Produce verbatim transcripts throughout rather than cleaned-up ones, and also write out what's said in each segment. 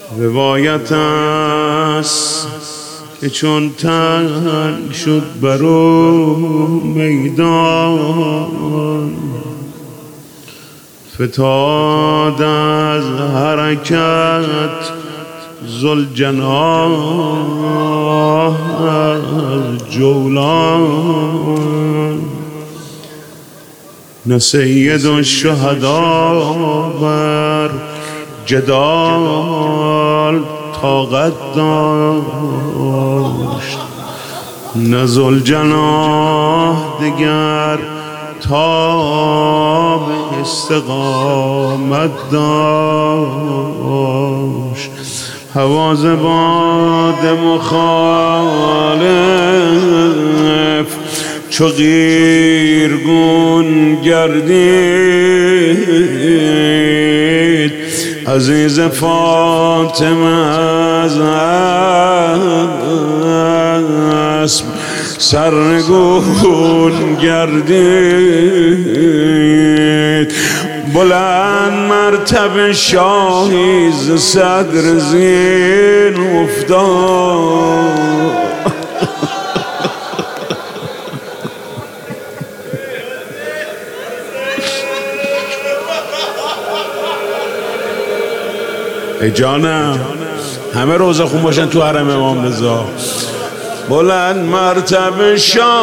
روایت است که چون تنگ شد برو میدان، فتاد از حرکت ذوالجناح از جولان. نه سید الشهدا بر جدال طاقت داشت، نه ذوالجناح دگر تاب استقامت داشت. حواز باد مخالف چو قیرگون گردید، عزیز فاطمه از اسب سرنگون گردید. بلند مرتبه شاهی ز صدر زین افتاد، ای جانم همه روزه خون باشن تو حرم امام رضا. بلند مرتبه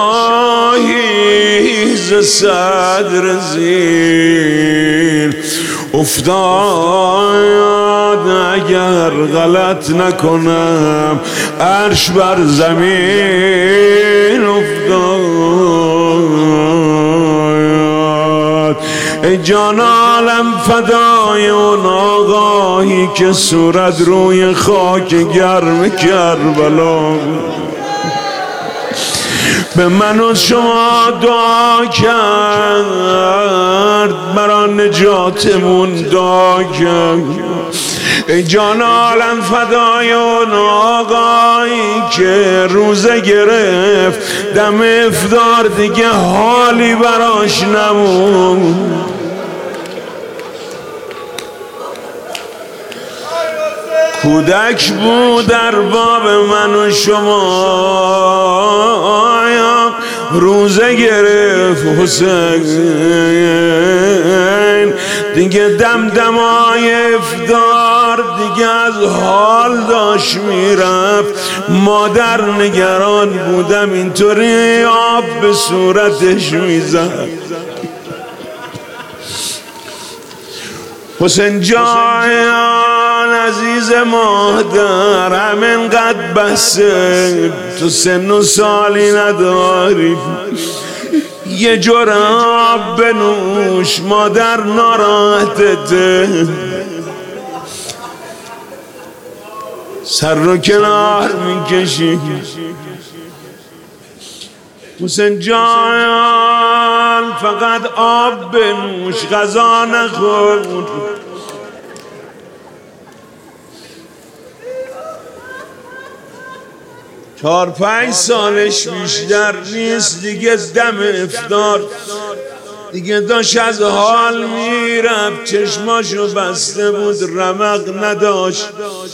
شاهی ز صدر زین افتاد، اگر غلط نکنم عرش بر زمین افتاد. ای جان عالم فدای اون آقایی که صورت روی خاک گرم کربلا به من و شما دعا کرد، برای نجاتمون دعا کرد. ای جان عالم فدای اون آقایی که روزه گرفت دم افطار دیگه حالی براش نمون. کودک بود در باب من و شما، روزه گرفت حسین دیگه دمدمای افطار دیگه از حال داشت میرفت. مادر نگران بودم اینطوری آب به صورتش میزد. حسین جان عزیز مادر همینقدر بسه، تو سن و سالی نداری، یه جراب بنوش، مادر ناراحتته. سر رو کنار میکشی. حسین جان فقط آب بنوش، غذا نخور. چهار پنج سالش بیشتر نیست دیگه، دم افطار دیگه داشت از حال میرفت، چشماشو بسته بود رمق نداشت.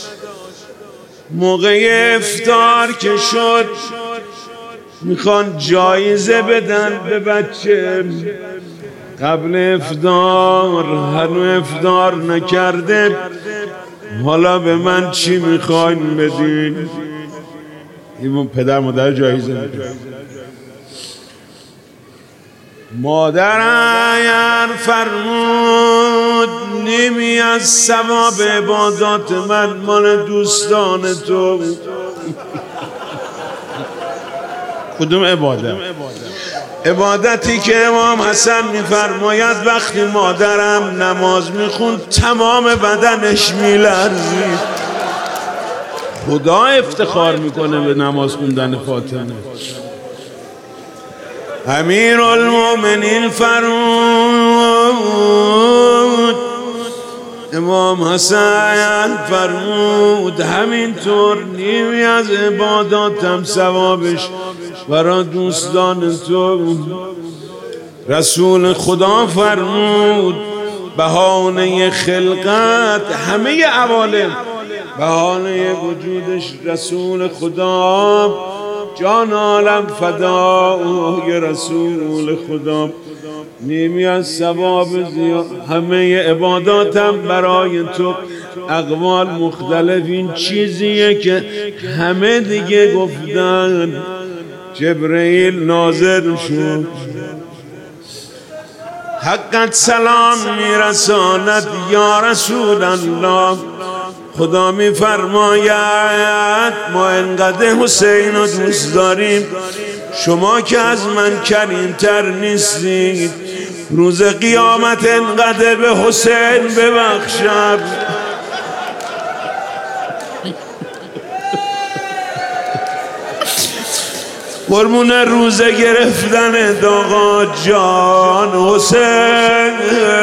موقع افطار که شد میخوان جایزه بدن به بچه، قبل افطار هنو افطار نکرده، حالا به من چی میخواین بدین؟ این پدر مادر جایزه میده. مادر اگر فرمود نیمی از ثواب عبادات من مال دوستان تو. کدوم عبادت؟ عبادتی که امام حسن میفرماید وقتی مادرم نماز میخوند تمام بدنش میلرزید. خدا افتخار میکنه به نماز خوندن فاطمه. امیرالمومنین فرمود، امام حسن فرمود همینطور نیمی از عباداتم ثوابش برای دوستان تو. رسول خدا فرمود بهانه خلقت همه عوالم بهانه وجودش رسول خدا، جان عالم فدای رسول خدا. نیمی از ثواب زیاد همه عباداتم برای تو، اقوال مختلف این چیزیه که همه دیگه گفتن. جبرئیل نازل شد، حقت سلام میرساند یا رسول الله. خدا میفرماید ما انقدر حسین رو دوست داریم، شما که از من کریمتر نیستید. روز قیامت انقدر به حسین ببخشم. قربون روزه گرفتن داغا جان حسین.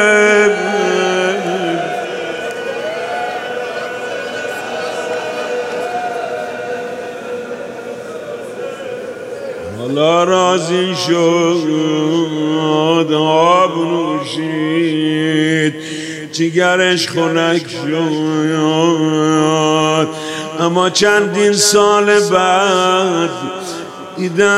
حالا راضی شد، آب نوشید، جگرش خنک شد. اما چندین سال بعد دیدن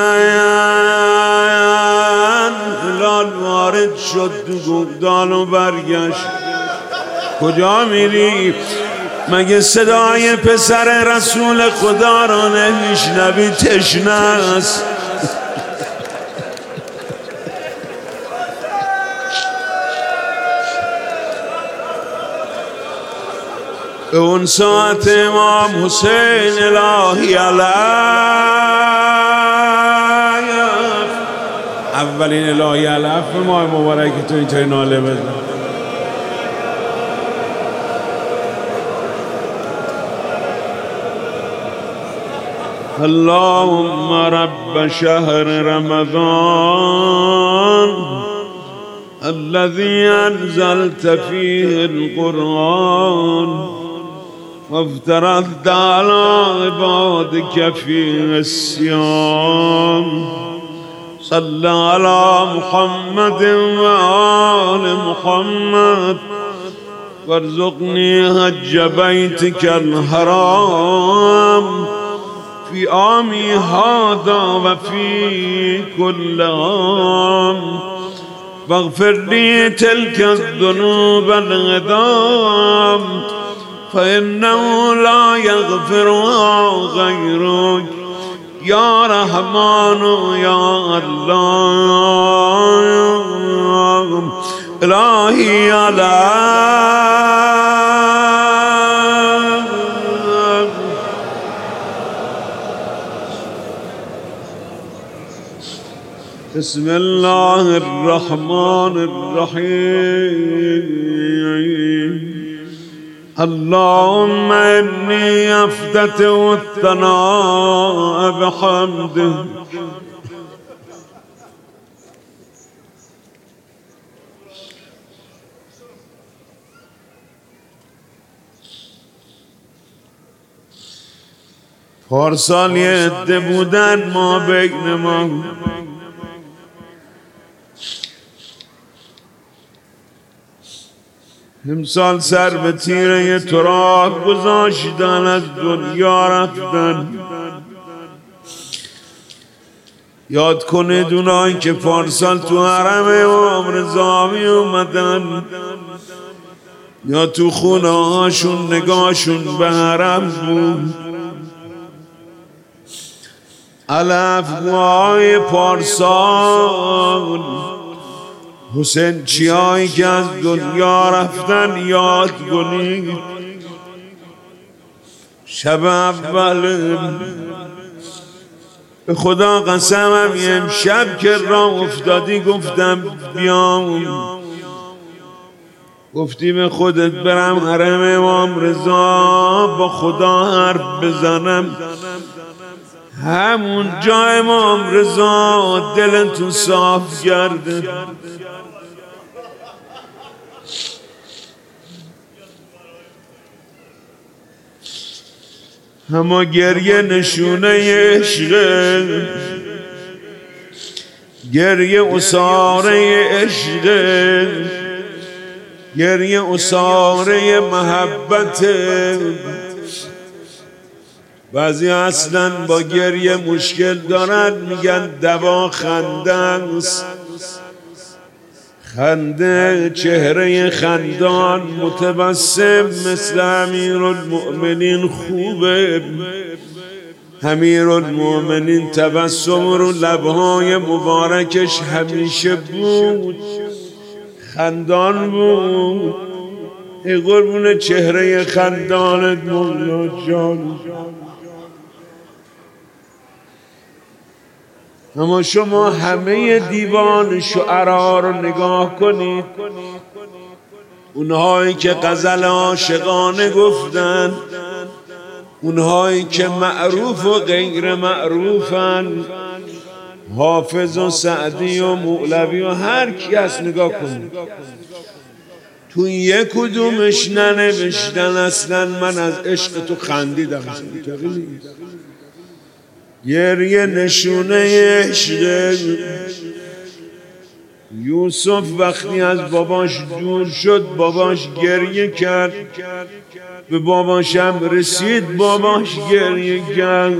هلال وارد شد تو گودال و برگشت. کجا میری؟ مگه صدای پسر رسول خدا را نمیشنوی؟ تشنه است. به اون ساعت امام حسین الهی علیه، اولین الهی علیه به ماه مبارک تو اینطوری ناله بزن. اللهم رب شهر رمضان الذي انزلت فيه القرآن وافترضت على عبادك فيه الصيام، صل على محمد وآل محمد وارزقني حج بيتك الحرام في عامي هذا وفي كل عام، واغفر لي تلك الذنوب العظام فإنه لا يغفرها غيرك يا رحمن يا الله. إلهي على بسم الله الرحمن الرحيم. اللهم إني أفتتح الثناء بحمده پارسال یه عده بودن ما بین ما، امسال سر به تیره تو راه گذاشتن، از دنیا رفتن. یاد کنید اونایی که پارسال تو حرم امام رضا می اومدن، یا تو خونه هاشون نگاهشون به حرم بود. الافوای پارسال حسین چیایی که از دنیا رفتن یاد کنید. شب اول به خدا قسمم امشب که راه افتادی گفتم بیام، گفتی به خودت برم حرم امام رضا با خدا حرف بزنم. همون جا امام رضا دلتون صاف کرده. اما گریه نشونه عشقه، گریه اساره عشقه، گریه اساره محبته. بعضی اصلا با گریه مشکل دارن، میگن دوا خنده است. خنده، چهره خندان متبسم مثل امیرالمؤمنین خوبه. امیرالمؤمنین تبسم رو لبهای مبارکش همیشه بود، خندان بود. ای قربون چهره خندانت مولا جان. اما شما همه دیوان شعرا رو نگاه کنید، اونهایی که غزل عاشقانه گفتن، اونهایی که معروف و غیر معروفن، حافظ و سعدی و مولوی و هر کی از نگاه کنید، تو یک کدومش ننوشتن اصلا من از عشق تو خندیدم. گریه نشونه عشق. یوسف وقتی از باباش دور شد باباش گریه کرد، به باباشم رسید باباش گریه کرد.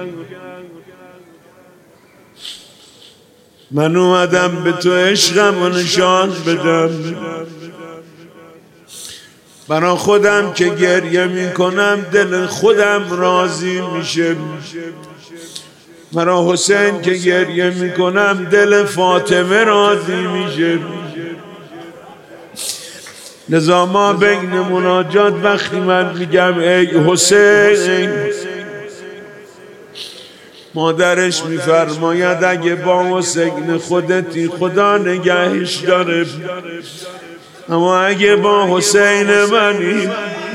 من اومدم به تو عشقم و نشان بدم، برا خودم که گریه میکنم دل خودم راضی میشه، برا حسین که گریه میکنم دل فاطمه راضی میشه. لذا ما بین مناجات وقتی من میگم ای حسین، مادرش میفرماید اگه با حسین خودتی خدا نگهش داره، اما اگه با حسین منی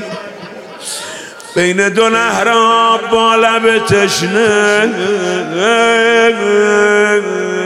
بین دو نهراب با لب تشنه